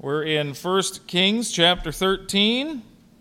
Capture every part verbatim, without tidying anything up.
We're in First Kings chapter thirteen.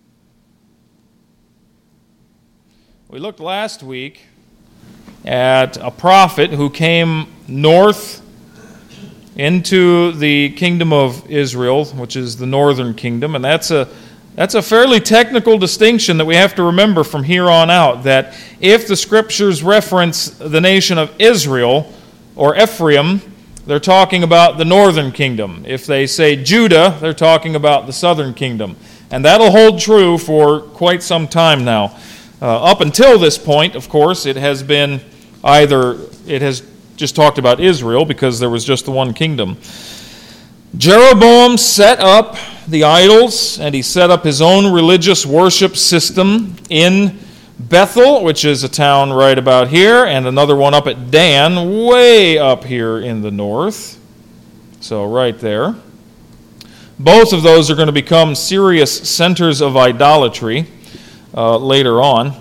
We looked last week at a prophet who came north into the kingdom of Israel, which is the northern kingdom, and that's a that's a fairly technical distinction that we have to remember from here on out, that if the scriptures reference the nation of Israel or Ephraim, they're talking about the northern kingdom. If they say Judah, they're talking about the southern kingdom. And that'll hold true for quite some time now. Uh, up until this point, of course, it has been either, it has just talked about Israel because there was just the one kingdom. Jeroboam set up the idols, and he set up his own religious worship system in Bethel, which is a town right about here, and another one up at Dan, way up here in the north. So right there. Both of those are going to become serious centers of idolatry uh, later on.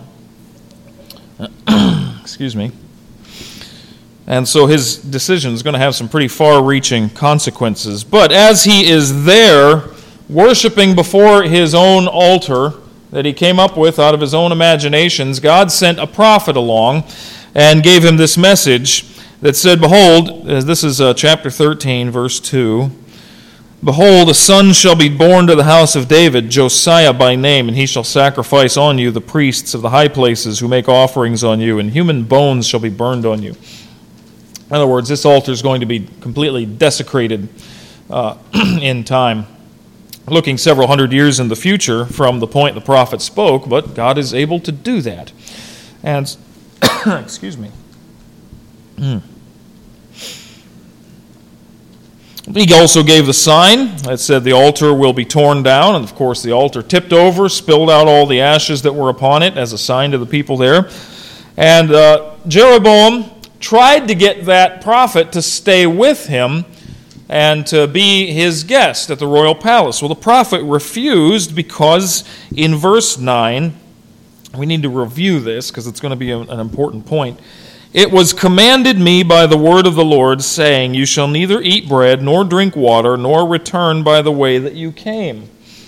Excuse me. And so his decision is going to have some pretty far-reaching consequences. But as he is there, worshiping before his own altar that he came up with out of his own imaginations, God sent a prophet along and gave him this message that said, Behold, this is uh, chapter thirteen, verse two, Behold, a son shall be born to the house of David, Josiah by name, and he shall sacrifice on you the priests of the high places who make offerings on you, and human bones shall be burned on you. In other words, this altar is going to be completely desecrated uh, in time, looking several hundred years in the future from the point the prophet spoke, but God is able to do that. And, excuse me. Mm. He also gave the sign that said the altar will be torn down, and of course the altar tipped over, spilled out all the ashes that were upon it as a sign to the people there. And uh, Jeroboam tried to get that prophet to stay with him and to be his guest at the royal palace. Well, the prophet refused because in verse nine, we need to review this because it's going to be an important point. It was commanded me by the word of the Lord, saying, You shall neither eat bread nor drink water, nor return by the way that you came.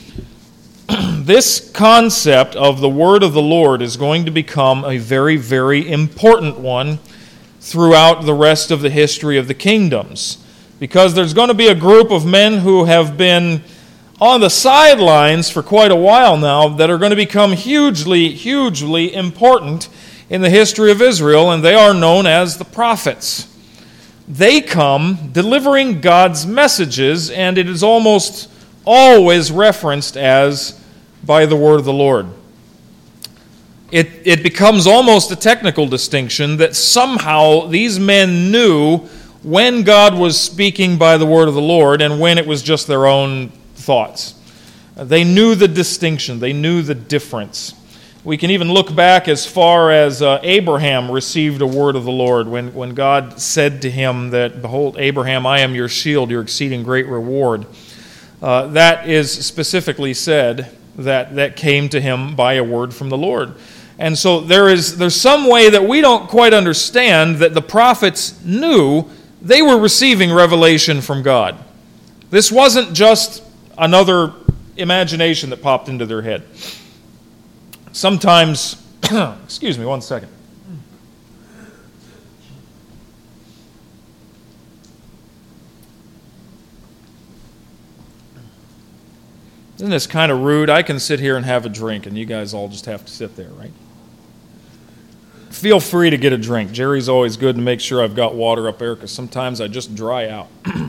This concept of the word of the Lord is going to become a very, very important one throughout the rest of the history of the kingdoms. Because there's going to be a group of men who have been on the sidelines for quite a while now that are going to become hugely, hugely important in the history of Israel, and they are known as the prophets. They come delivering God's messages, and it is almost always referenced as by the word of the Lord. It, it becomes almost a technical distinction that somehow these men knew when God was speaking by the word of the Lord and when it was just their own thoughts. They knew the distinction. They knew the difference. We can even look back as far as uh, Abraham received a word of the Lord when, when God said to him that, Behold, Abraham, I am your shield, your exceeding great reward. Uh, that is specifically said that that came to him by a word from the Lord. And so there is there's some way that we don't quite understand that the prophets knew they were receiving revelation from God. This wasn't just another imagination that popped into their head. Sometimes, excuse me one second. Isn't this kind of rude? I can sit here and have a drink, and you guys all just have to sit there, right? Feel free to get a drink. Jerry's always good to make sure I've got water up there because sometimes I just dry out.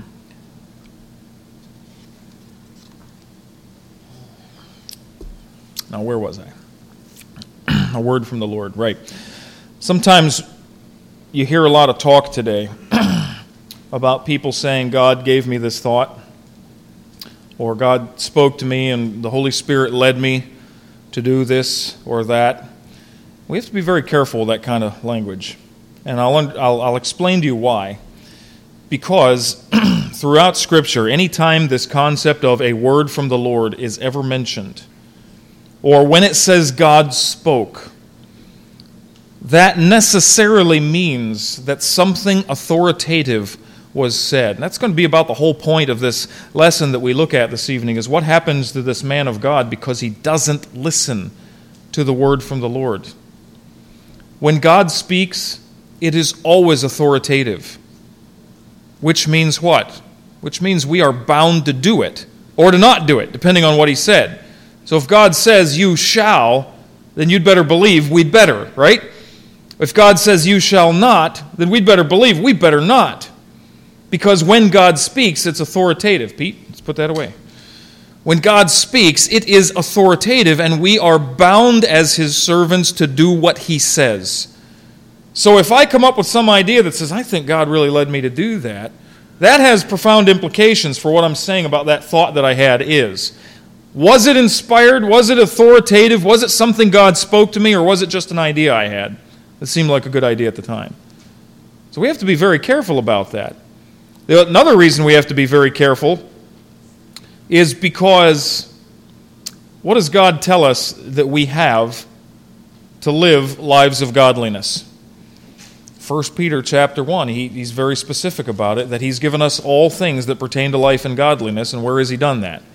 Now, where was I? A word from the Lord, right. Sometimes you hear a lot of talk today about people saying, God gave me this thought, or God spoke to me and the Holy Spirit led me to do this or that. We have to be very careful with that kind of language. And I'll, I'll, I'll explain to you why. Because throughout Scripture, anytime this concept of a word from the Lord is ever mentioned, or when it says God spoke, that necessarily means that something authoritative was said. And that's going to be about the whole point of this lesson that we look at this evening, is what happens to this man of God because he doesn't listen to the word from the Lord. When God speaks, it is always authoritative. Which means what? Which means we are bound to do it, or to not do it, depending on what he said. So if God says, you shall, then you'd better believe we'd better, right? If God says, you shall not, then we'd better believe we better not. Because when God speaks, it's authoritative. Pete, let's put that away. When God speaks, it is authoritative, and we are bound as his servants to do what he says. So if I come up with some idea that says, I think God really led me to do that, that has profound implications for what I'm saying about that thought that I had is. Was it inspired? Was it authoritative? Was it something God spoke to me, or was it just an idea I had that seemed like a good idea at the time? So we have to be very careful about that. Another reason we have to be very careful is because what does God tell us that we have to live lives of godliness? First Peter chapter one, he, he's very specific about it, that he's given us all things that pertain to life and godliness. And where has he done that?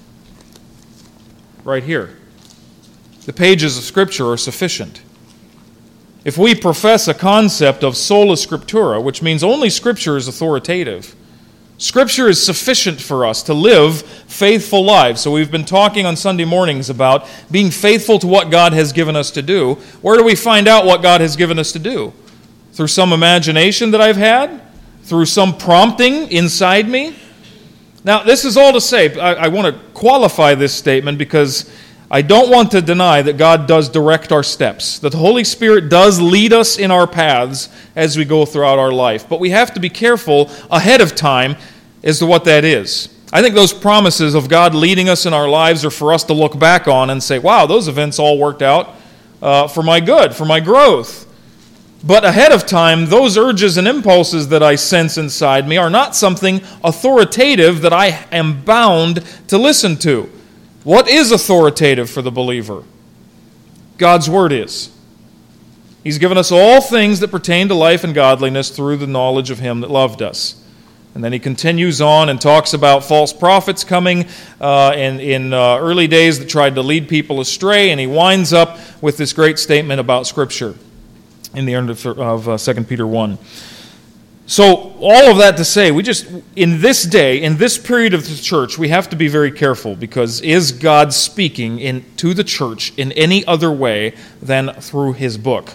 Right here. The pages of Scripture are sufficient. If we profess a concept of sola scriptura, which means only Scripture is authoritative, Scripture is sufficient for us to live faithful lives. So we've been talking on Sunday mornings about being faithful to what God has given us to do. Where do we find out what God has given us to do? Through some imagination that I've had? Through some prompting inside me? Now, this is all to say, I, I want to qualify this statement because I don't want to deny that God does direct our steps, that the Holy Spirit does lead us in our paths as we go throughout our life. But we have to be careful ahead of time as to what that is. I think those promises of God leading us in our lives are for us to look back on and say, wow, those events all worked out uh, for my good, for my growth. But ahead of time, those urges and impulses that I sense inside me are not something authoritative that I am bound to listen to. What is authoritative for the believer? God's Word is. He's given us all things that pertain to life and godliness through the knowledge of Him that loved us. And then he continues on and talks about false prophets coming uh, in, in uh, early days that tried to lead people astray, and he winds up with this great statement about Scripture in the end of, of uh, Second Peter one. So all of that to say, we just, in this day, in this period of the church, we have to be very careful, because is God speaking in, to the church in any other way than through His book?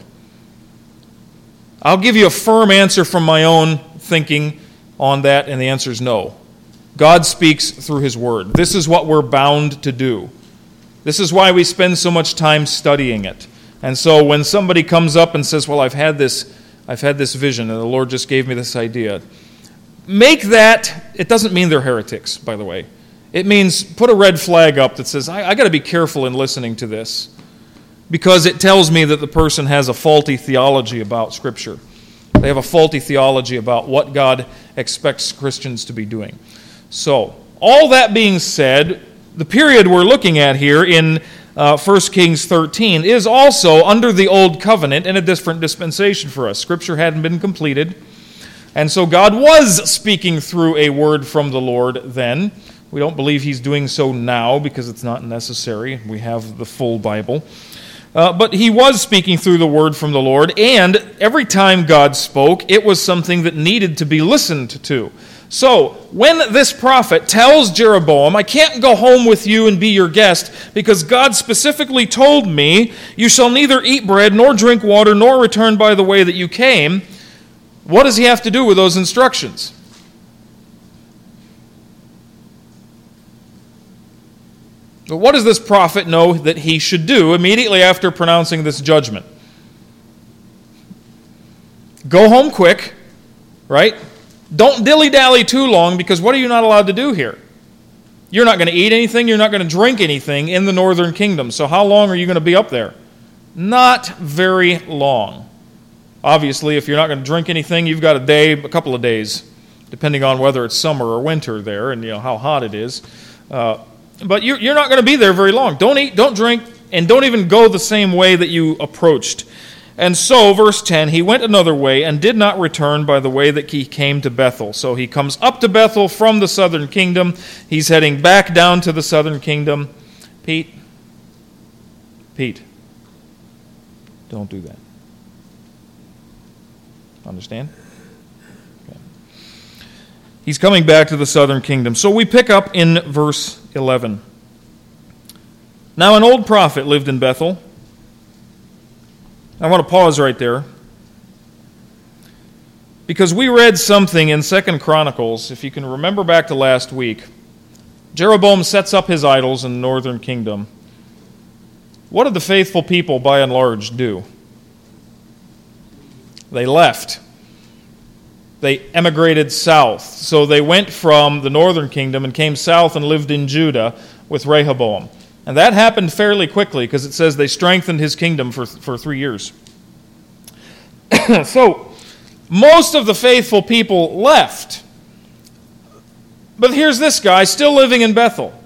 I'll give you a firm answer from my own thinking on that, and the answer is no. God speaks through His Word. This is what we're bound to do. This is why we spend so much time studying it. And so when somebody comes up and says, well, I've had this I've had this vision, and the Lord just gave me this idea, make that, it doesn't mean they're heretics, by the way. It means put a red flag up that says, I, I got to be careful in listening to this, because it tells me that the person has a faulty theology about Scripture. They have a faulty theology about what God expects Christians to be doing. So, all that being said, the period we're looking at here in uh, First Kings thirteen is also under the Old Covenant in a different dispensation for us. Scripture hadn't been completed, and so God was speaking through a word from the Lord then. We don't believe He's doing so now because it's not necessary. We have the full Bible. Uh, but He was speaking through the word from the Lord, and every time God spoke, it was something that needed to be listened to. So, when this prophet tells Jeroboam, I can't go home with you and be your guest, because God specifically told me, you shall neither eat bread, nor drink water, nor return by the way that you came, what does he have to do with those instructions? But what does this prophet know that he should do immediately after pronouncing this judgment? Go home quick, right? Don't dilly-dally too long, because what are you not allowed to do here? You're not going to eat anything, you're not going to drink anything in the northern kingdom. So how long are you going to be up there? Not very long. Obviously, if you're not going to drink anything, you've got a day, a couple of days, depending on whether it's summer or winter there, and you know how hot it is. Uh, but you're, you're not going to be there very long. Don't eat, don't drink, and don't even go the same way that you approached. And so, verse ten, he went another way and did not return by the way that he came to Bethel. So he comes up to Bethel from the southern kingdom. He's heading back down to the southern kingdom. Pete, Pete, don't do that. Understand? Okay. He's coming back to the southern kingdom. So we pick up in verse eleven. Now an old prophet lived in Bethel. I want to pause right there, because we read something in Second Chronicles, if you can remember back to last week. Jeroboam sets up his idols in the northern kingdom. What did the faithful people, by and large, do? They left. They emigrated south. So they went from the northern kingdom and came south and lived in Judah with Rehoboam. And that happened fairly quickly, because it says they strengthened his kingdom for, for three years. So, most of the faithful people left. But here's this guy still living in Bethel.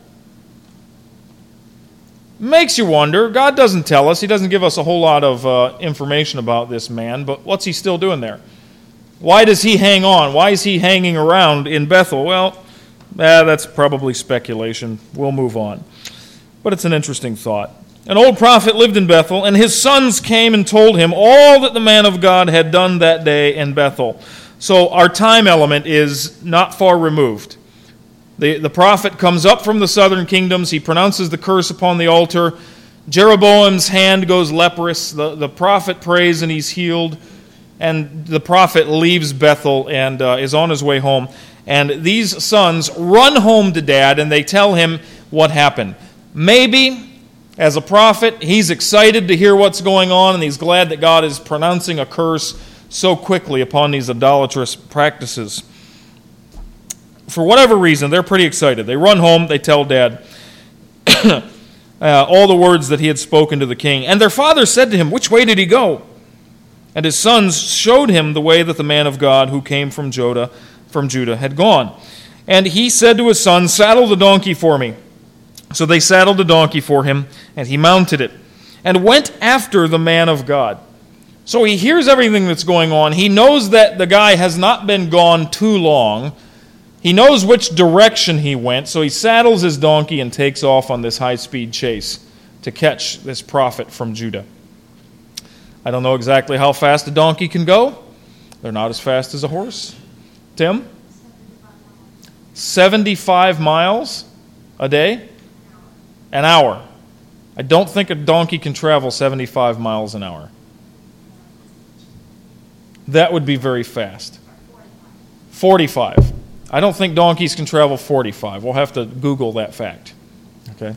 Makes you wonder. God doesn't tell us. He doesn't give us a whole lot of uh, information about this man, but what's he still doing there? Why does he hang on? Why is he hanging around in Bethel? Well, eh, that's probably speculation. We'll move on. But it's an interesting thought. An old prophet lived in Bethel, and his sons came and told him all that the man of God had done that day in Bethel. So our time element is not far removed. The, the prophet comes up from the southern kingdoms. He pronounces the curse upon the altar. Jeroboam's hand goes leprous. The, the prophet prays and he's healed. And the prophet leaves Bethel and uh, is on his way home. And these sons run home to dad and they tell him what happened. Maybe, as a prophet, he's excited to hear what's going on, and he's glad that God is pronouncing a curse so quickly upon these idolatrous practices. For whatever reason, they're pretty excited. They run home, they tell dad uh, all the words that he had spoken to the king. And their father said to him, "Which way did he go?" And his sons showed him the way that the man of God who came from Judah, from Judah had gone. And he said to his son, "Saddle the donkey for me." So they saddled a donkey for him, and he mounted it, and went after the man of God. So he hears everything that's going on. He knows that the guy has not been gone too long. He knows which direction he went, so he saddles his donkey and takes off on this high-speed chase to catch this prophet from Judah. I don't know exactly how fast a donkey can go. They're not as fast as a horse. Tim? seventy-five miles a day? An hour. I don't think a donkey can travel seventy-five miles an hour. That would be very fast. forty-five. I don't think donkeys can travel forty-five. We'll have to Google that fact. Okay?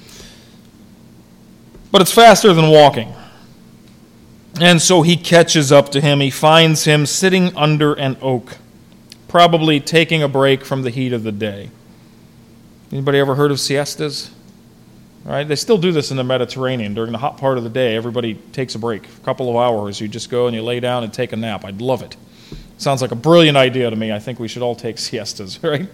But it's faster than walking. And so he catches up to him. He finds him sitting under an oak, probably taking a break from the heat of the day. Anybody ever heard of siestas? Right? They still do this in the Mediterranean. During the hot part of the day, everybody takes a break. A couple of hours, you just go and you lay down and take a nap. I'd love it. Sounds like a brilliant idea to me. I think we should all take siestas, right?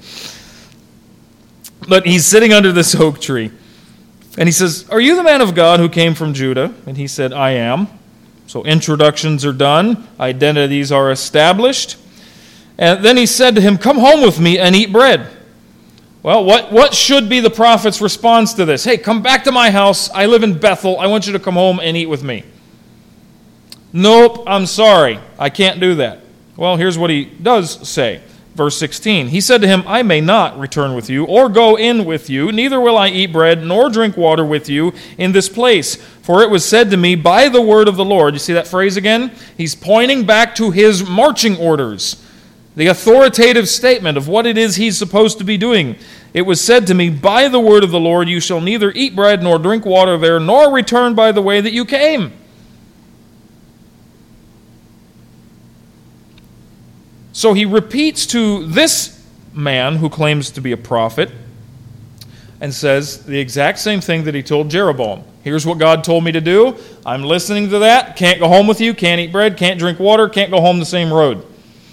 But he's sitting under this oak tree. And he says, "Are you the man of God who came from Judah?" And he said, "I am." So introductions are done. Identities are established. And then he said to him, "Come home with me and eat bread." Well, what, what should be the prophet's response to this? "Hey, come back to my house. I live in Bethel. I want you to come home and eat with me." "Nope, I'm sorry. I can't do that." Well, here's what he does say. Verse sixteen, he said to him, "I may not return with you or go in with you, neither will I eat bread nor drink water with you in this place. For it was said to me by the word of the Lord." You see that phrase again? He's pointing back to his marching orders. The authoritative statement of what it is he's supposed to be doing. "It was said to me, by the word of the Lord, you shall neither eat bread nor drink water there, nor return by the way that you came." So he repeats to this man who claims to be a prophet and says the exact same thing that he told Jeroboam. "Here's what God told me to do. I'm listening to that. Can't go home with you. Can't eat bread. Can't drink water. Can't go home the same road."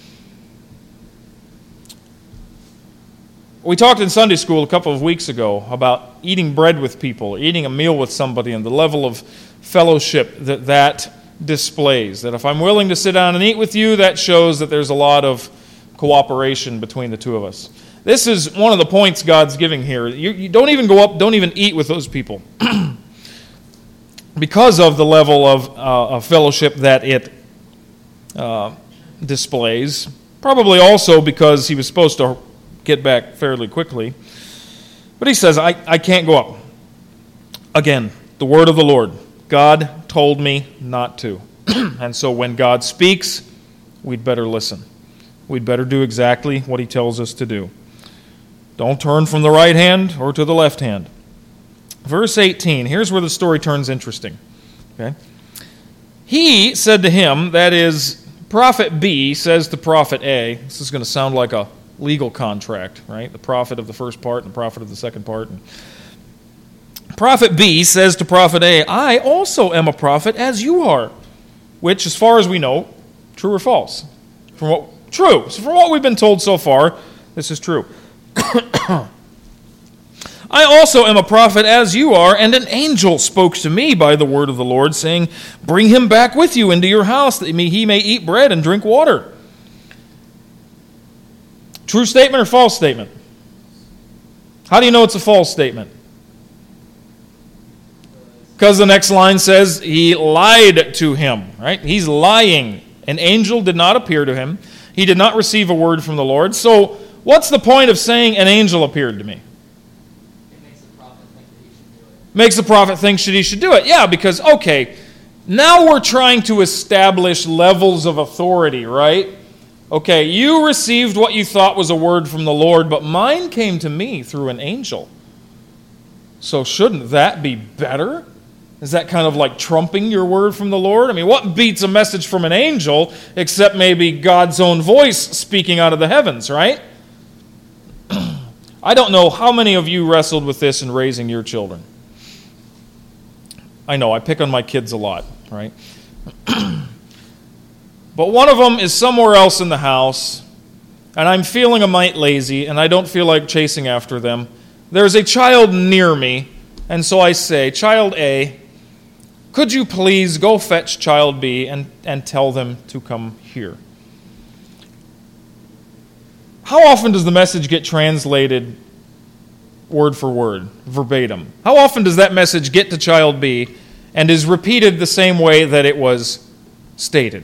We talked in Sunday school a couple of weeks ago about eating bread with people, eating a meal with somebody, and the level of fellowship that that displays. That if I'm willing to sit down and eat with you, that shows that there's a lot of cooperation between the two of us. This is one of the points God's giving here. You, you don't even go up, don't even eat with those people. Because of the level of, uh, of fellowship that it uh, displays. Probably also because he was supposed to get back fairly quickly. But he says, I, I can't go up. Again, the word of the Lord. God told me not to. And so when God speaks, we'd better listen. We'd better do exactly what he tells us to do. Don't turn from the right hand or to the left hand. Verse eighteen, here's where the story turns interesting. Okay? He said to him, that is, prophet B says to prophet A, this is going to sound like a legal contract, right? The prophet of the first part and the prophet of the second part. And prophet B says to prophet A, I also am a prophet as you are, which, as far as we know, true or false? From what, true. So from what we've been told so far, this is true. I also am a prophet as you are, and an angel spoke to me by the word of the Lord, saying, bring him back with you into your house, that he may eat bread and drink water. True statement or false statement? How do you know it's a false statement? Because the next line says he lied to him, right? He's lying. An angel did not appear to him. He did not receive a word from the Lord. So what's the point of saying an angel appeared to me? Makes the prophet think that he should do it. Yeah, because, okay, now we're trying to establish levels of authority, right? Okay, you received what you thought was a word from the Lord, but mine came to me through an angel. So shouldn't that be better? Is that kind of like trumping your word from the Lord? I mean, what beats a message from an angel except maybe God's own voice speaking out of the heavens, right? I don't know how many of you wrestled with this in raising your children. I know, I pick on my kids a lot, right? But one of them is somewhere else in the house, and I'm feeling a mite lazy, and I don't feel like chasing after them. There's a child near me, and so I say, Child A, could you please go fetch Child B and, and tell them to come here? How often does the message get translated word for word, verbatim? How often does that message get to Child B and is repeated the same way that it was stated?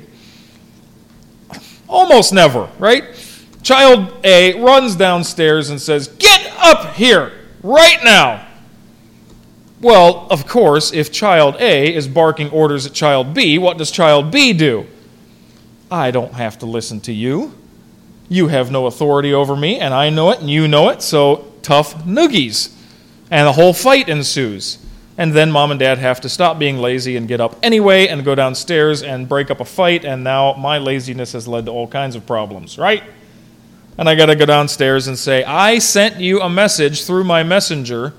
Almost never, right? Child A runs downstairs and says, get up here right now. Well, of course, if Child A is barking orders at Child B, what does Child B do? I don't have to listen to you. You have no authority over me, and I know it, and you know it, so tough noogies. And the whole fight ensues. And then mom and dad have to stop being lazy and get up anyway and go downstairs and break up a fight, and now my laziness has led to all kinds of problems, right? And I got to go downstairs and say, I sent you a message through my messenger.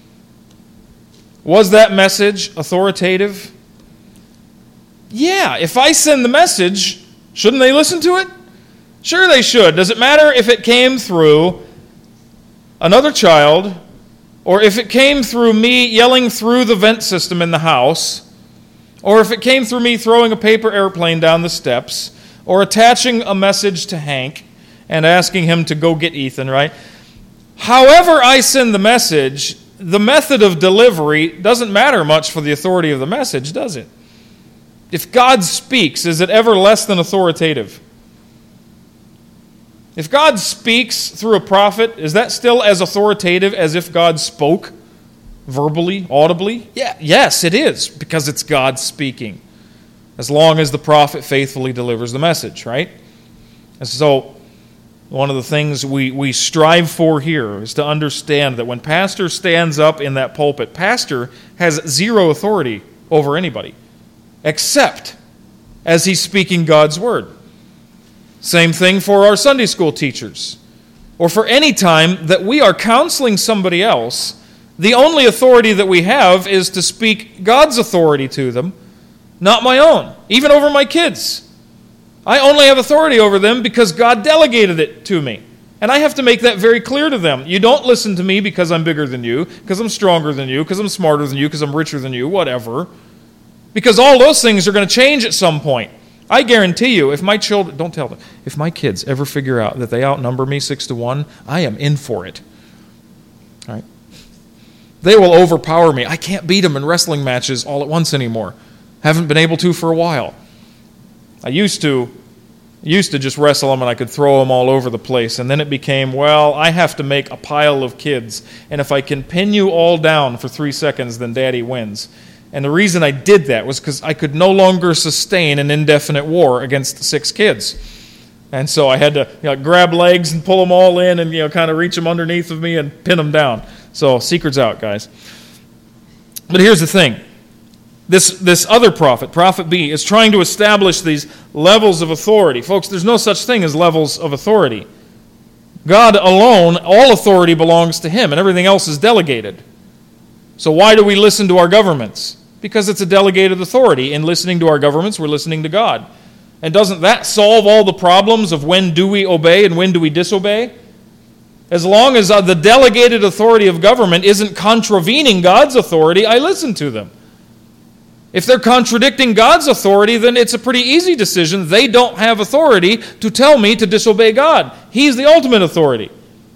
Was that message authoritative? Yeah, if I send the message, shouldn't they listen to it? Sure they should. Does it matter if it came through another child, or if it came through me yelling through the vent system in the house, or if it came through me throwing a paper airplane down the steps, or attaching a message to Hank and asking him to go get Ethan, right? However I send the message, the method of delivery doesn't matter much for the authority of the message, does it? If God speaks, is it ever less than authoritative? If God speaks through a prophet, is that still as authoritative as if God spoke verbally, audibly? Yeah, yes, it is, because it's God speaking, as long as the prophet faithfully delivers the message, right? And so, one of the things we, we strive for here is to understand that when pastor stands up in that pulpit, pastor has zero authority over anybody, except as he's speaking God's word. Same thing for our Sunday school teachers, or for any time that we are counseling somebody else. The only authority that we have is to speak God's authority to them, not my own, even over my kids. I only have authority over them because God delegated it to me. And I have to make that very clear to them. You don't listen to me because I'm bigger than you, because I'm stronger than you, because I'm smarter than you, because I'm richer than you, whatever. Because all those things are going to change at some point. I guarantee you, if my children, don't tell them, if my kids ever figure out that they outnumber me six to one, I am in for it. All right? They will overpower me. I can't beat them in wrestling matches all at once anymore. Haven't been able to for a while. I used to, used to just wrestle them and I could throw them all over the place. And then it became, well, I have to make a pile of kids. And if I can pin you all down for three seconds, then Daddy wins. And the reason I did that was because I could no longer sustain an indefinite war against six kids. And so I had to you know, grab legs and pull them all in and you know kind of reach them underneath of me and pin them down. So secret's out, guys. But here's the thing. This, this other prophet, Prophet B, is trying to establish these levels of authority. Folks, there's no such thing as levels of authority. God alone, all authority belongs to Him, and everything else is delegated. So why do we listen to our governments? Because it's a delegated authority. In listening to our governments, we're listening to God. And doesn't that solve all the problems of when do we obey and when do we disobey? As long as uh, the delegated authority of government isn't contravening God's authority, I listen to them. If they're contradicting God's authority, then it's a pretty easy decision. They don't have authority to tell me to disobey God. He's the ultimate authority.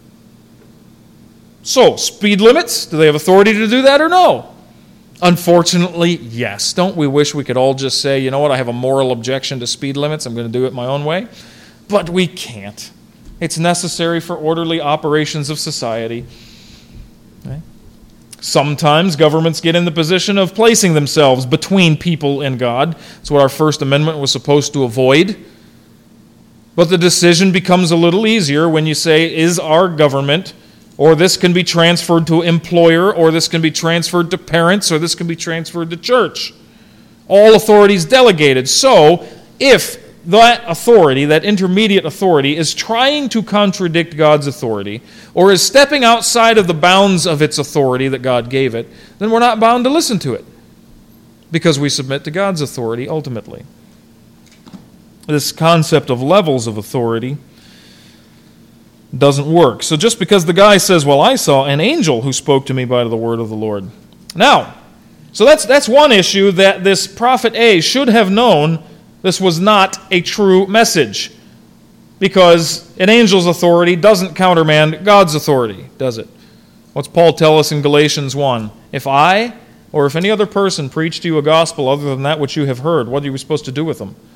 So, speed limits, do they have authority to do that or no? Unfortunately, yes. Don't we wish we could all just say, you know what, I have a moral objection to speed limits, I'm going to do it my own way? But we can't. It's necessary for orderly operations of society. Okay? Sometimes governments get in the position of placing themselves between people and God. That's what our First Amendment was supposed to avoid. But the decision becomes a little easier when you say, is our government, or this can be transferred to employer, or this can be transferred to parents, or this can be transferred to church. All authority is delegated. So, if that authority, that intermediate authority, is trying to contradict God's authority, or is stepping outside of the bounds of its authority that God gave it, then we're not bound to listen to it, because we submit to God's authority ultimately. This concept of levels of authority doesn't work. So just because the guy says, well, I saw an angel who spoke to me by the word of the Lord. Now, so that's that's one issue, that this prophet A should have known this was not a true message, because an angel's authority doesn't countermand God's authority, does it? What's Paul tell us in Galatians one? If I, or if any other person preached to you a gospel other than that which you have heard, what are you supposed to do with them?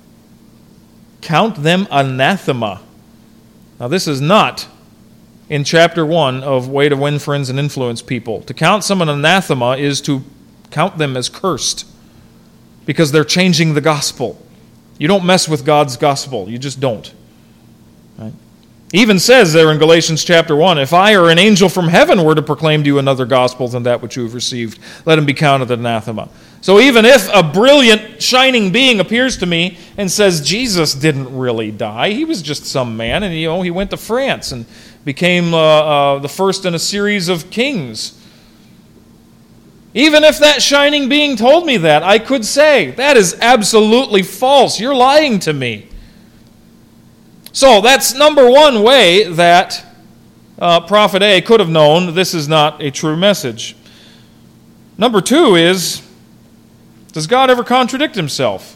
Count them anathema. Now, this is not in chapter one of Way to Win Friends and Influence People. To count someone anathema is to count them as cursed, because they're changing the gospel. You don't mess with God's gospel. You just don't. Right? Even says there in Galatians chapter one, if I or an angel from heaven were to proclaim to you another gospel than that which you have received, let him be counted anathema. So even if a brilliant, shining being appears to me and says Jesus didn't really die, he was just some man, and you know he went to France and became uh, uh, the first in a series of kings. Even if that shining being told me that, I could say, that is absolutely false. You're lying to me. So that's number one way that uh, Prophet A could have known this is not a true message. Number two is, does God ever contradict himself?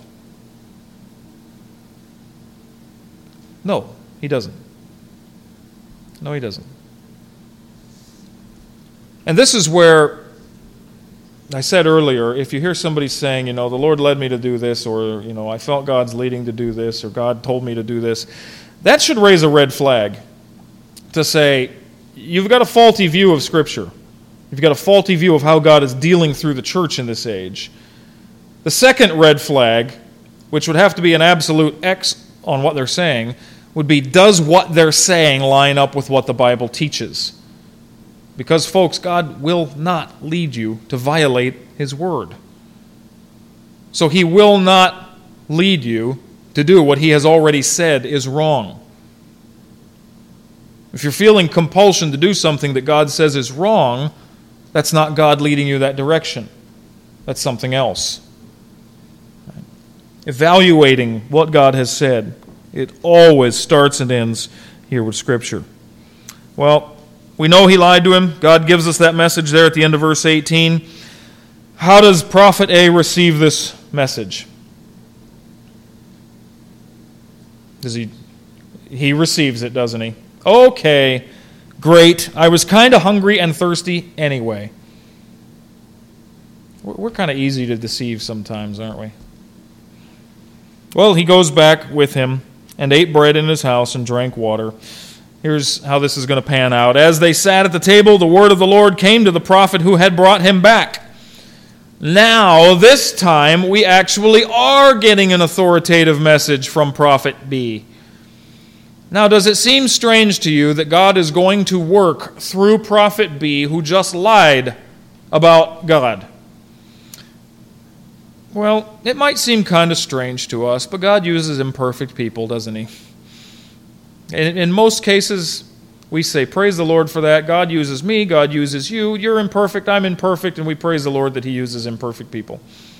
No, he doesn't. No, he doesn't. And this is where I said earlier, if you hear somebody saying, you know, the Lord led me to do this, or, you know, I felt God's leading to do this, or God told me to do this, that should raise a red flag to say, you've got a faulty view of Scripture. You've got a faulty view of how God is dealing through the church in this age. The second red flag, which would have to be an absolute X on what they're saying, would be, does what they're saying line up with what the Bible teaches? Because, folks, God will not lead you to violate His Word. So He will not lead you to do what He has already said is wrong. If you're feeling compulsion to do something that God says is wrong, that's not God leading you that direction. That's something else. Evaluating what God has said, it always starts and ends here with Scripture. Well, we know he lied to him. God gives us that message there at the end of verse eighteen. How does Prophet A receive this message? Does he? He receives it, doesn't he? Okay, great. I was kind of hungry and thirsty anyway. We're, we're kind of easy to deceive sometimes, aren't we? Well, he goes back with him and ate bread in his house and drank water. Here's how this is going to pan out. As they sat at the table, the word of the Lord came to the prophet who had brought him back. Now, this time, we actually are getting an authoritative message from Prophet B. Now, does it seem strange to you that God is going to work through Prophet B, who just lied about God? Well, it might seem kind of strange to us, but God uses imperfect people, doesn't he? In, in most cases, we say, praise the Lord for that. God uses me, God uses you. You're imperfect, I'm imperfect, and we praise the Lord that he uses imperfect people.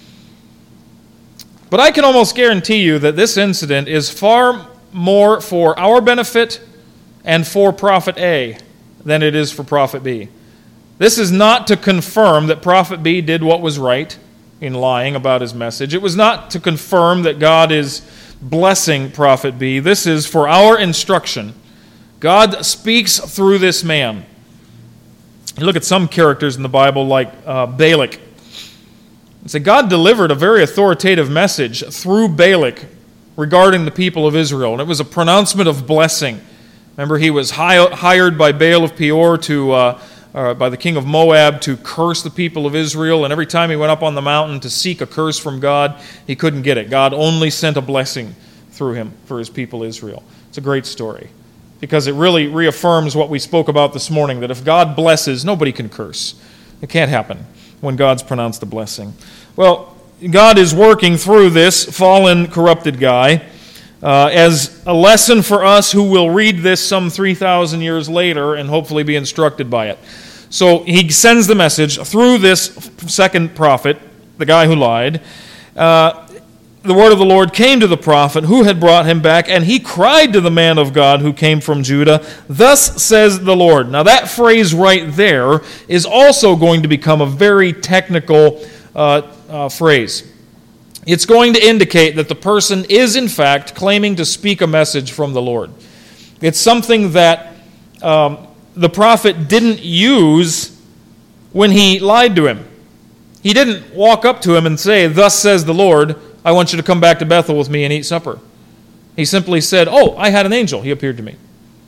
But I can almost guarantee you that this incident is far more for our benefit and for Prophet A than it is for Prophet B. This is not to confirm that Prophet B did what was right in lying about his message. It was not to confirm that God is blessing Prophet B. This is for our instruction. God speaks through this man. You look at some characters in the Bible like uh, Balak. And say God delivered a very authoritative message through Balak regarding the people of Israel, and it was a pronouncement of blessing. Remember, he was hi- hired by Baal of Peor to, uh, uh, by the king of Moab to curse the people of Israel, and every time he went up on the mountain to seek a curse from God, he couldn't get it. God only sent a blessing through him for his people Israel. It's a great story, because it really reaffirms what we spoke about this morning, that if God blesses, nobody can curse. It can't happen when God's pronounced the blessing. Well, God is working through this fallen, corrupted guy uh, as a lesson for us who will read this some three thousand years later and hopefully be instructed by it. So he sends the message through this second prophet, the guy who lied. Uh, the word of the Lord came to the prophet who had brought him back, and he cried to the man of God who came from Judah, "Thus says the Lord." Now that phrase right there is also going to become a very technical uh, uh, phrase. It's going to indicate that the person is in fact claiming to speak a message from the Lord. It's something that um, the prophet didn't use when he lied to him. He didn't walk up to him and say, "Thus says the Lord, I want you to come back to Bethel with me and eat supper." He simply said, "Oh, I had an angel. He appeared to me."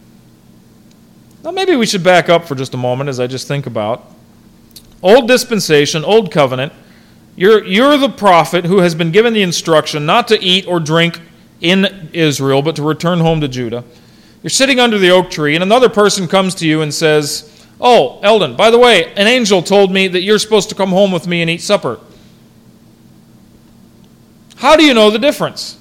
Now maybe we should back up for just a moment as I just think about. Old dispensation, old covenant. You're, you're the prophet who has been given the instruction not to eat or drink in Israel, but to return home to Judah. You're sitting under the oak tree, and another person comes to you and says, "Oh, Eldon, by the way, an angel told me that you're supposed to come home with me and eat supper." How do you know the difference?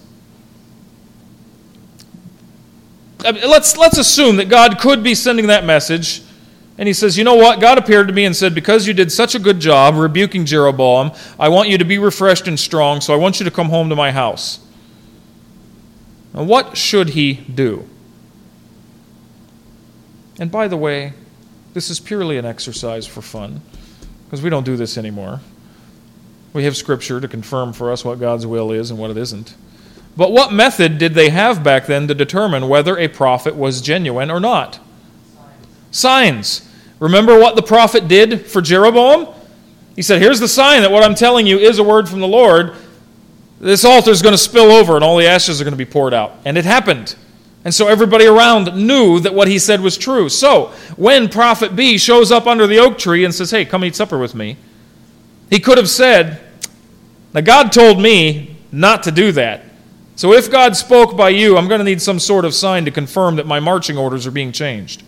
Let's, let's assume that God could be sending that message, and he says, "You know what? God appeared to me and said, because you did such a good job rebuking Jeroboam, I want you to be refreshed and strong, so I want you to come home to my house." Now, what should he do? And by the way, this is purely an exercise for fun, because we don't do this anymore. We have Scripture to confirm for us what God's will is and what it isn't. But what method did they have back then to determine whether a prophet was genuine or not? Signs. Signs. Remember what the prophet did for Jeroboam? He said, "Here's the sign that what I'm telling you is a word from the Lord. This altar is going to spill over and all the ashes are going to be poured out." And it happened. And so everybody around knew that what he said was true. So when Prophet B shows up under the oak tree and says, "Hey, come eat supper with me," he could have said, "Now God told me not to do that. So if God spoke by you, I'm going to need some sort of sign to confirm that my marching orders are being changed."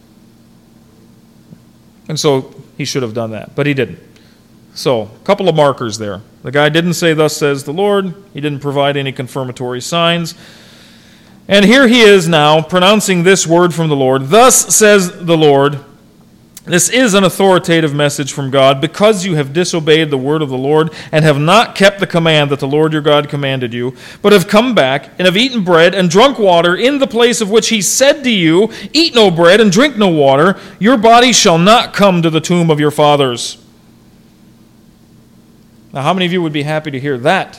And so he should have done that, but he didn't. So, a couple of markers there. The guy didn't say, "Thus says the Lord." He didn't provide any confirmatory signs. And here he is now pronouncing this word from the Lord. "Thus says the Lord." This is an authoritative message from God. "Because you have disobeyed the word of the Lord and have not kept the command that the Lord your God commanded you, but have come back and have eaten bread and drunk water in the place of which he said to you, 'Eat no bread and drink no water, your body shall not come to the tomb of your fathers.'" Now, how many of you would be happy to hear that?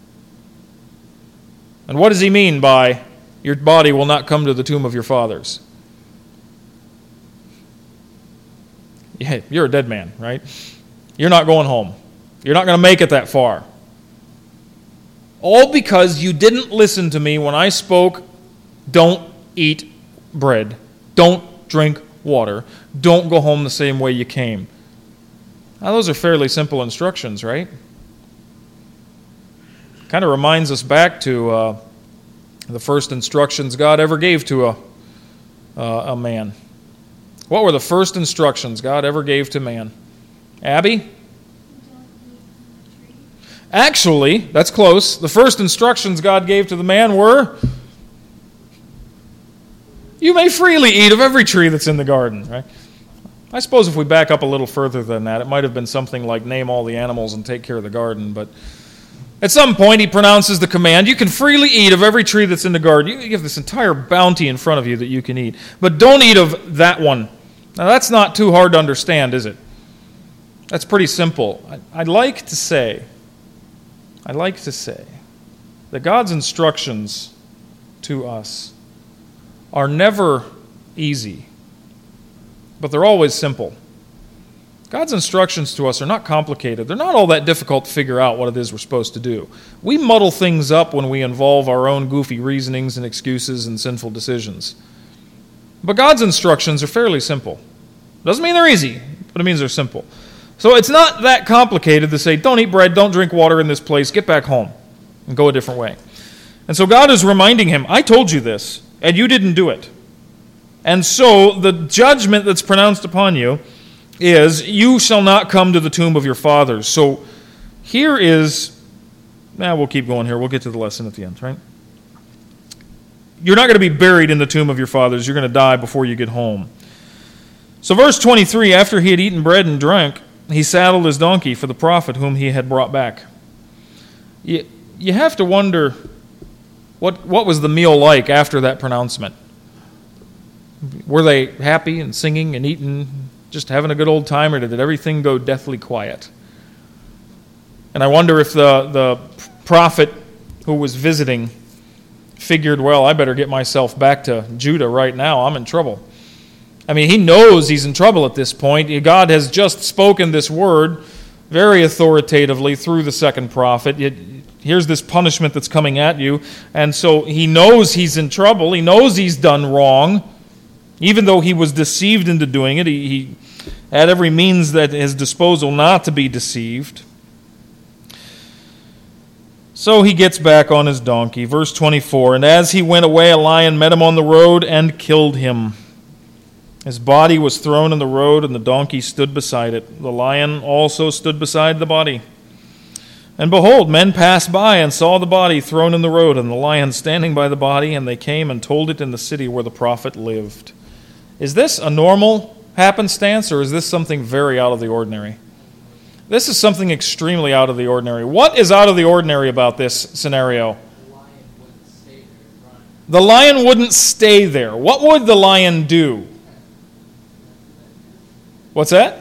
And what does he mean by, your body will not come to the tomb of your fathers? Yeah, you're a dead man, right? You're not going home. You're not going to make it that far. All because you didn't listen to me when I spoke, don't eat bread, don't drink water, don't go home the same way you came. Now, those are fairly simple instructions, right? Kind of reminds us back to uh, the first instructions God ever gave to a, uh, a man. What were the first instructions God ever gave to man? Abby? Actually, that's close. The first instructions God gave to the man were, you may freely eat of every tree that's in the garden, right? I suppose if we back up a little further than that, it might have been something like name all the animals and take care of the garden, but at some point he pronounces the command, you can freely eat of every tree that's in the garden. You have this entire bounty in front of you that you can eat, but don't eat of that one. Now that's not too hard to understand, is it? That's pretty simple. I'd like to say, I'd like to say that God's instructions to us are never easy, but they're always simple. God's instructions to us are not complicated. They're not all that difficult to figure out what it is we're supposed to do. We muddle things up when we involve our own goofy reasonings and excuses and sinful decisions. But God's instructions are fairly simple. Doesn't mean they're easy, but it means they're simple. So it's not that complicated to say, don't eat bread, don't drink water in this place, get back home and go a different way. And so God is reminding him, I told you this, and you didn't do it. And so the judgment that's pronounced upon you is, you shall not come to the tomb of your fathers. So here is, now nah, we'll keep going here, we'll get to the lesson at the end, right? You're not going to be buried in the tomb of your fathers, you're going to die before you get home. So verse twenty-three, after he had eaten bread and drank, he saddled his donkey for the prophet whom he had brought back. You, you have to wonder, what, what was the meal like after that pronouncement? Were they happy and singing and eating, just having a good old time, or did everything go deathly quiet? And I wonder if the, the prophet who was visiting figured, well, I better get myself back to Judah right now. I'm in trouble. I mean, he knows he's in trouble at this point. God has just spoken this word very authoritatively through the second prophet. It, here's this punishment that's coming at you. And so he knows he's in trouble. He knows he's done wrong. Even though he was deceived into doing it, he, he had every means at his disposal not to be deceived. So he gets back on his donkey. Verse twenty-four, and as he went away, a lion met him on the road and killed him. His body was thrown in the road, and the donkey stood beside it. The lion also stood beside the body. And behold, men passed by and saw the body thrown in the road, and the lion standing by the body, and they came and told it in the city where the prophet lived. Is this a normal happenstance, or is this something very out of the ordinary? This is something extremely out of the ordinary. What is out of the ordinary about this scenario? The lion wouldn't stay there. What would the lion do? What's that?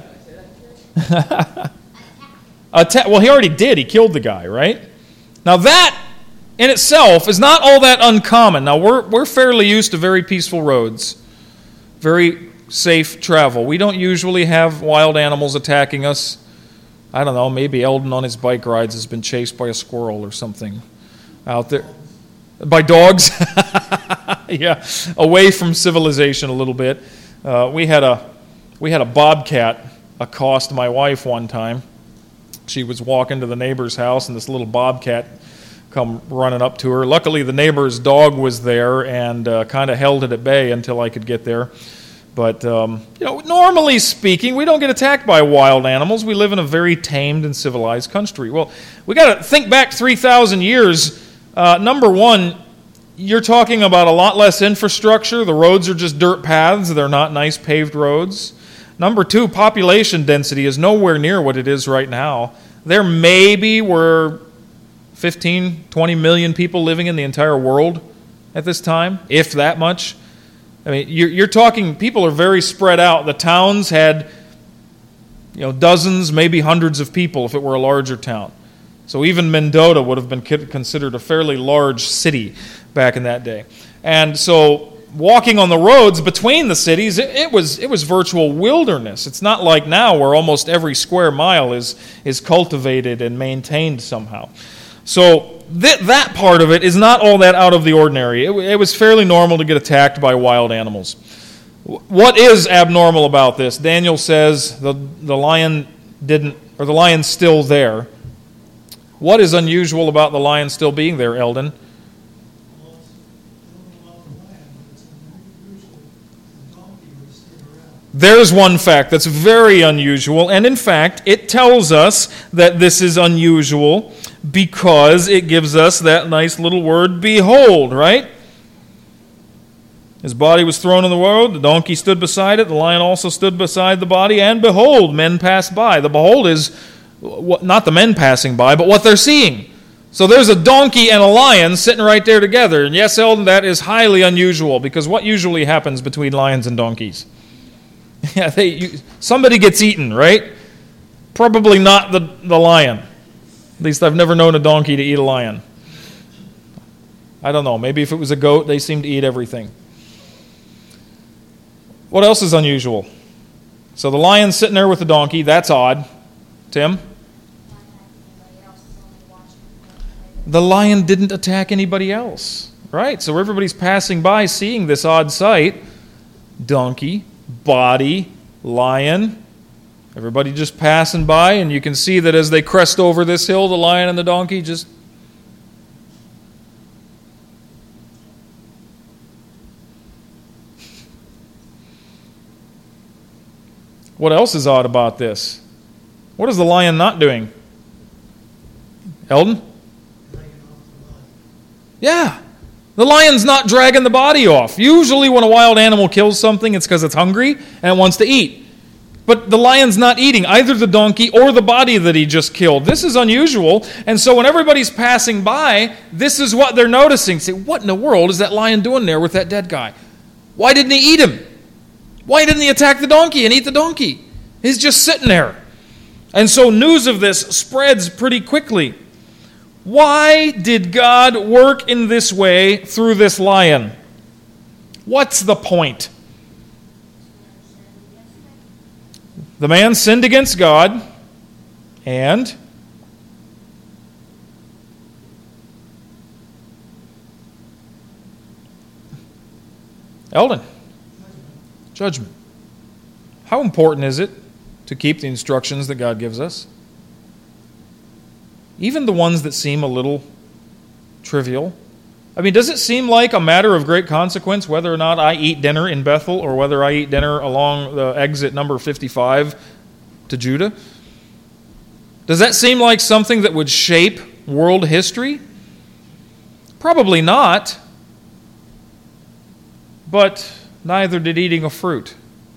Atta- well, he already did. He killed the guy, right? Now that in itself is not all that uncommon. Now we're we're fairly used to very peaceful roads, very safe travel. We don't usually have wild animals attacking us. I don't know, maybe Eldon on his bike rides has been chased by a squirrel or something out there. By dogs? Yeah, away from civilization a little bit. Uh, we had a we had a bobcat accost my wife one time. She was walking to the neighbor's house, and this little bobcat come running up to her. Luckily, the neighbor's dog was there and uh, kind of held it at bay until I could get there. But, um, you know, normally speaking, we don't get attacked by wild animals. We live in a very tamed and civilized country. Well, we got to think back three thousand years. Uh, number one, you're talking about a lot less infrastructure. The roads are just dirt paths. They're not nice paved roads. Number two, population density is nowhere near what it is right now. There maybe were fifteen, twenty million people living in the entire world at this time, if that much. I mean, you're, you're talking, people are very spread out. The towns had, You know, dozens, maybe hundreds of people if it were a larger town. So even Mendota would have been considered a fairly large city back in that day. And so walking on the roads between the cities, it, it was it was virtual wilderness. It's not like now where almost every square mile is, is cultivated and maintained somehow. So th- that part of it is not all that out of the ordinary. It, it was fairly normal to get attacked by wild animals. What is abnormal about this? Daniel says the, the lion didn't, or the lion's still there. What is unusual about the lion still being there, Eldon? There's one fact that's very unusual, and in fact, it tells us that this is unusual because it gives us that nice little word, behold, right? His body was thrown in the road, the donkey stood beside it, the lion also stood beside the body, and behold, men passed by. The behold is not the men passing by, but what they're seeing. So there's a donkey and a lion sitting right there together. And yes, Eldon, that is highly unusual, because what usually happens between lions and donkeys? Yeah, they, you, somebody gets eaten, right? Probably not the, the lion. At least I've never known a donkey to eat a lion. I don't know. Maybe if it was a goat, they seem to eat everything. What else is unusual? So the lion's sitting there with the donkey. That's odd. Tim? The lion didn't attack anybody else. Right? So everybody's passing by seeing this odd sight. Donkey, body, lion. Everybody just passing by, and you can see that as they crest over this hill, the lion and the donkey just... What else is odd about this? What is the lion not doing? Eldon? Yeah. The lion's not dragging the body off. Usually when a wild animal kills something, it's because it's hungry and it wants to eat. But the lion's not eating either the donkey or the body that he just killed. This is unusual. And so when everybody's passing by, this is what they're noticing. Say, what in the world is that lion doing there with that dead guy? Why didn't he eat him? Why didn't he attack the donkey and eat the donkey? He's just sitting there. And so news of this spreads pretty quickly. Why did God work in this way through this lion? What's the point? The man sinned against God, and Eldon, judgment. How important is it to keep the instructions that God gives us? Even the ones that seem a little trivial. I mean, does it seem like a matter of great consequence whether or not I eat dinner in Bethel or whether I eat dinner along the exit number fifty-five to Judah? Does that seem like something that would shape world history? Probably not. But neither did eating a fruit.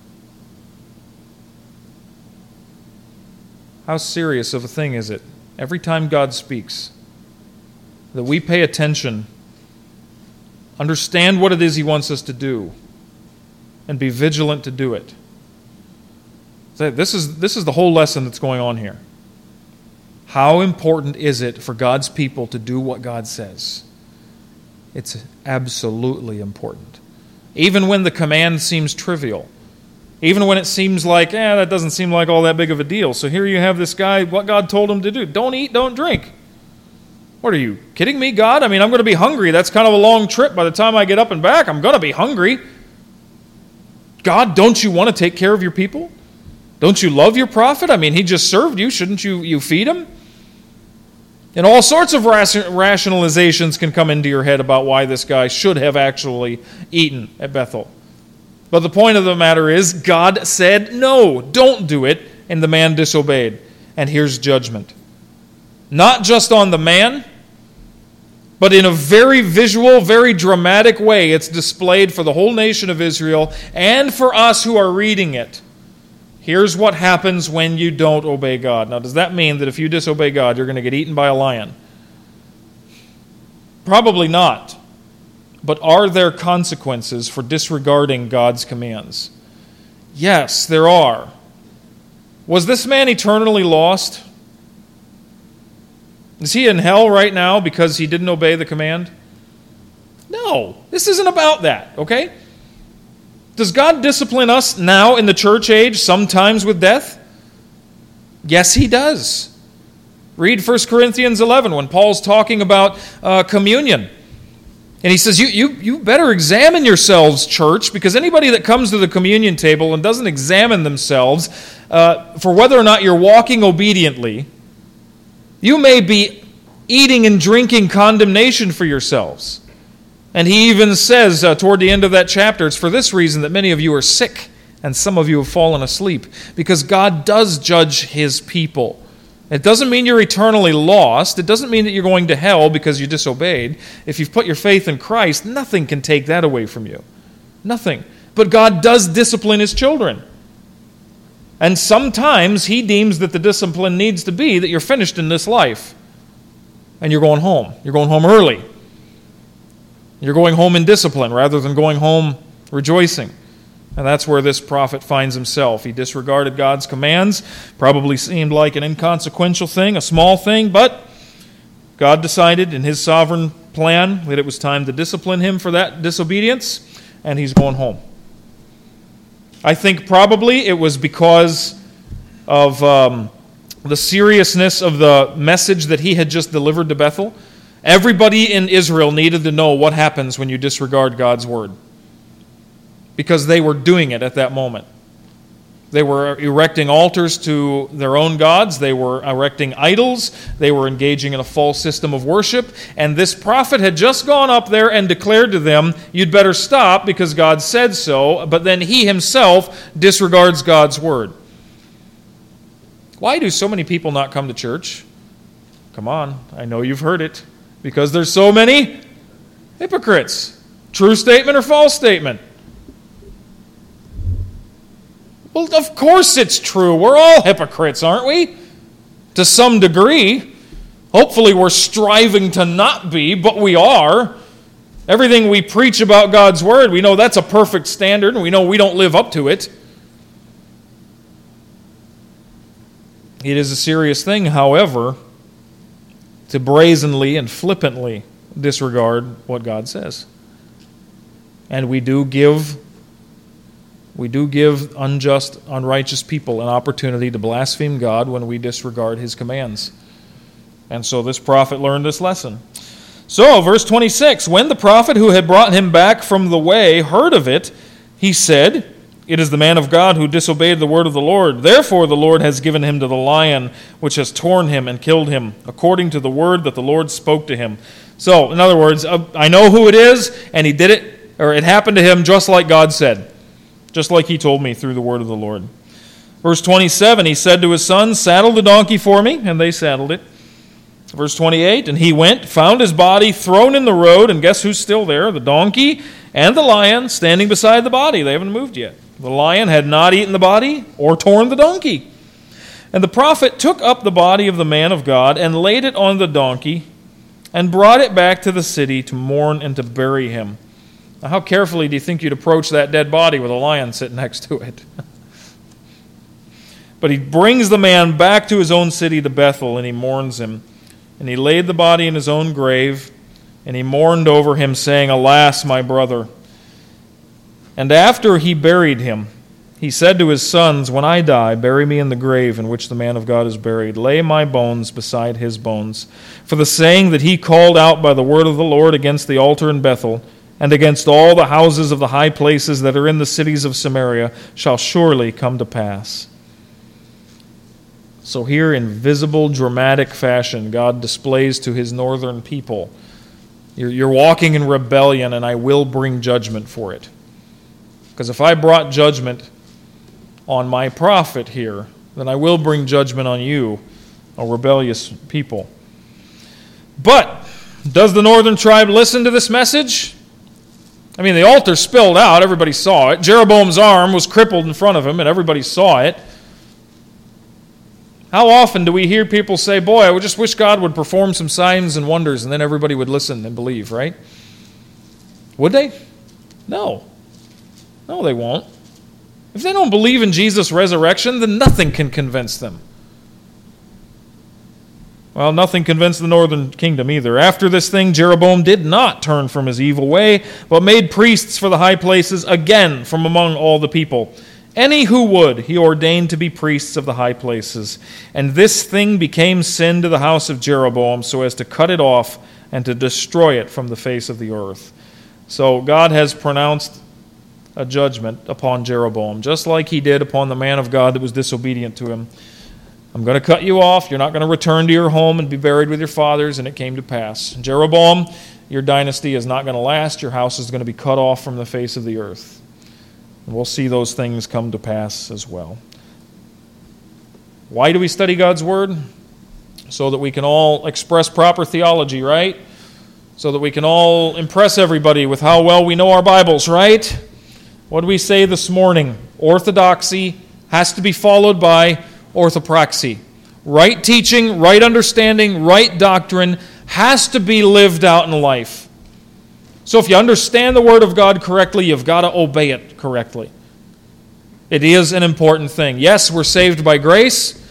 How serious of a thing is it? Every time God speaks, that we pay attention, understand what it is He wants us to do, and be vigilant to do it. This is, this is the whole lesson that's going on here. How important is it for God's people to do what God says? It's absolutely important. Even when the command seems trivial. Even when it seems like, eh, that doesn't seem like all that big of a deal. So here you have this guy, what God told him to do. Don't eat, don't drink. What are you, kidding me, God? I mean, I'm going to be hungry. That's kind of a long trip. By the time I get up and back, I'm going to be hungry. God, don't you want to take care of your people? Don't you love your prophet? I mean, he just served you. Shouldn't you, you feed him? And all sorts of rationalizations can come into your head about why this guy should have actually eaten at Bethel. But the point of the matter is, God said, no, don't do it, and the man disobeyed. And here's judgment. Not just on the man, but in a very visual, very dramatic way, it's displayed for the whole nation of Israel and for us who are reading it. Here's what happens when you don't obey God. Now, does that mean that if you disobey God, you're going to get eaten by a lion? Probably not. But are there consequences for disregarding God's commands? Yes, there are. Was this man eternally lost? Is he in hell right now because he didn't obey the command? No, this isn't about that, okay? Does God discipline us now in the church age, sometimes with death? Yes, he does. Read First Corinthians eleven when Paul's talking about uh, communion. And he says, you, you, you better examine yourselves, church, because anybody that comes to the communion table and doesn't examine themselves uh, for whether or not you're walking obediently, you may be eating and drinking condemnation for yourselves. And he even says uh, toward the end of that chapter, it's for this reason that many of you are sick and some of you have fallen asleep, because God does judge his people. It doesn't mean you're eternally lost. It doesn't mean that you're going to hell because you disobeyed. If you've put your faith in Christ, nothing can take that away from you. Nothing. But God does discipline his children. And sometimes he deems that the discipline needs to be that you're finished in this life and you're going home. You're going home early. You're going home in discipline rather than going home rejoicing. And that's where this prophet finds himself. He disregarded God's commands, probably seemed like an inconsequential thing, a small thing, but God decided in his sovereign plan that it was time to discipline him for that disobedience, and he's going home. I think probably it was because of um, the seriousness of the message that he had just delivered to Bethel. Everybody in Israel needed to know what happens when you disregard God's word, because they were doing it at that moment. They were erecting altars to their own gods. They were erecting idols. They were engaging in a false system of worship. And this prophet had just gone up there and declared to them, you'd better stop because God said so. But then he himself disregards God's word. Why do so many people not come to church? Come on, I know you've heard it. Because there's so many hypocrites. True statement or false statement? Well, of course it's true. We're all hypocrites, aren't we? To some degree. Hopefully we're striving to not be, but we are. Everything we preach about God's word, we know that's a perfect standard, and we know we don't live up to it. It is a serious thing, however, to brazenly and flippantly disregard what God says. And we do give We do give unjust, unrighteous people an opportunity to blaspheme God when we disregard his commands. And so this prophet learned this lesson. So, verse twenty-six, when the prophet who had brought him back from the way heard of it, he said, it is the man of God who disobeyed the word of the Lord. Therefore the Lord has given him to the lion, which has torn him and killed him, according to the word that the Lord spoke to him. So, in other words, I know who it is, and he did it, or it happened to him just like God said. Just like he told me through the word of the Lord. Verse twenty-seven, he said to his sons, saddle the donkey for me, and they saddled it. Verse twenty-eight, and he went, found his body thrown in the road, and guess who's still there? The donkey and the lion standing beside the body. They haven't moved yet. The lion had not eaten the body or torn the donkey. And the prophet took up the body of the man of God and laid it on the donkey and brought it back to the city to mourn and to bury him. Now, how carefully do you think you'd approach that dead body with a lion sitting next to it? But he brings the man back to his own city, to Bethel, and he mourns him. And he laid the body in his own grave, and he mourned over him, saying, alas, my brother. And after he buried him, he said to his sons, when I die, bury me in the grave in which the man of God is buried. Lay my bones beside his bones. For the saying that he called out by the word of the Lord against the altar in Bethel, and against all the houses of the high places that are in the cities of Samaria, shall surely come to pass. So here, in visible, dramatic fashion, God displays to his northern people, you're, you're walking in rebellion, and I will bring judgment for it. Because if I brought judgment on my prophet here, then I will bring judgment on you, a rebellious people. But does the northern tribe listen to this message? I mean, the altar spilled out. Everybody saw it. Jeroboam's arm was crippled in front of him, and everybody saw it. How often do we hear people say, boy, I just wish God would perform some signs and wonders, and then everybody would listen and believe, right? Would they? No. No, they won't. If they don't believe in Jesus' resurrection, then nothing can convince them. Well, nothing convinced the northern kingdom either. After this thing, Jeroboam did not turn from his evil way, but made priests for the high places again from among all the people. Any who would, he ordained to be priests of the high places. And this thing became sin to the house of Jeroboam, so as to cut it off and to destroy it from the face of the earth. So God has pronounced a judgment upon Jeroboam, just like he did upon the man of God that was disobedient to him. I'm going to cut you off. You're not going to return to your home and be buried with your fathers. And it came to pass. Jeroboam, your dynasty is not going to last. Your house is going to be cut off from the face of the earth. And we'll see those things come to pass as well. Why do we study God's Word? So that we can all express proper theology, right? So that we can all impress everybody with how well we know our Bibles, right? What do we say this morning? Orthodoxy has to be followed by orthopraxy. Right teaching, right understanding, right doctrine has to be lived out in life. So if you understand the Word of God correctly, you've got to obey it correctly. It is an important thing. Yes, we're saved by grace.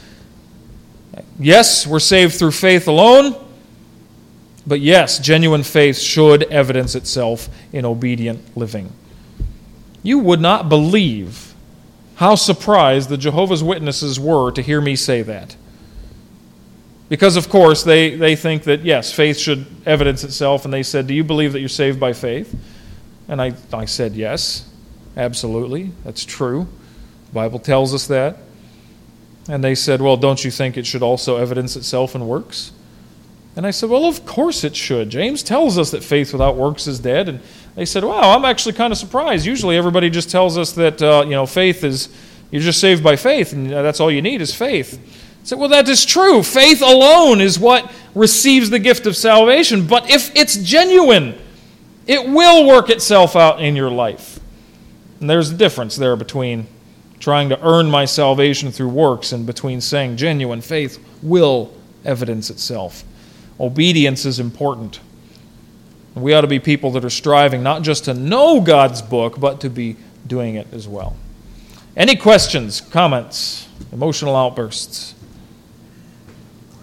Yes, we're saved through faith alone. But yes, genuine faith should evidence itself in obedient living. You would not believe how surprised the Jehovah's Witnesses were to hear me say that. Because, of course, they, they think that, yes, faith should evidence itself. And they said, do you believe that you're saved by faith? And I, I said, yes, absolutely. That's true. The Bible tells us that. And they said, well, don't you think it should also evidence itself in works? And I said, well, of course it should. James tells us that faith without works is dead. And they said, wow, I'm actually kind of surprised. Usually everybody just tells us that, uh, you know, faith is, you're just saved by faith, and that's all you need is faith. I said, well, that is true. Faith alone is what receives the gift of salvation. But if it's genuine, it will work itself out in your life. And there's a difference there between trying to earn my salvation through works and between saying genuine faith will evidence itself. Obedience is important. We ought to be people that are striving not just to know God's book, but to be doing it as well. Any questions, comments, emotional outbursts?